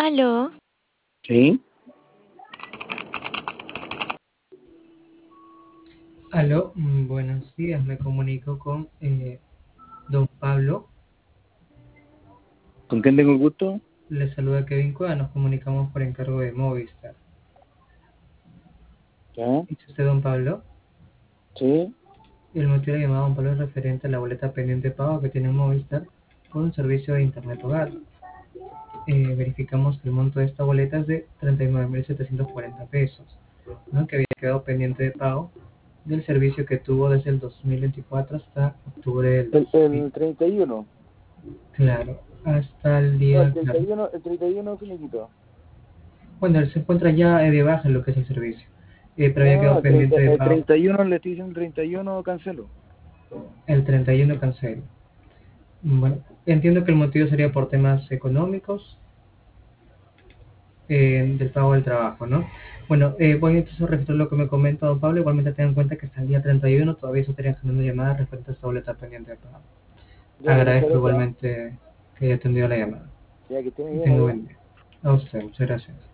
Aló, Sí, Aló, buenos días, me comunico con don Pablo. ¿con quién tengo el gusto? Le saluda Kevin Cueva, nos comunicamos por encargo de Movistar. Ya, ¿Es usted don Pablo? sí, El motivo de la llamada don Pablo es referente a la boleta pendiente de pago que tiene Movistar por un servicio de internet hogar. Verificamos que el monto de esta boleta es de 39.740 pesos, ¿no? Que había quedado pendiente de pago del servicio que tuvo desde el 2024 hasta octubre del el 2000. 31. Claro, hasta el No, el día, treinta claro. y uno, el 31 finiquito. Bueno, él se encuentra ya de baja en lo que es el servicio, pero había No, quedado pendiente de el pago 31 le estoy diciendo 31 cancelo. el 31 cancelo. Bueno, entiendo que el motivo sería por temas económicos del pago del trabajo, ¿no? Bueno, voy entonces a registrar lo que me comenta don Pablo. Igualmente tengan en cuenta que hasta el día 31 todavía se estarían generando llamadas referentes a esta boleta pendiente de pago. Ya, pues muchas Agradezco gracias. igualmente que haya atendido la llamada. Ya que esté muy Que bien, tenga adiós. buen día. A usted, muchas gracias.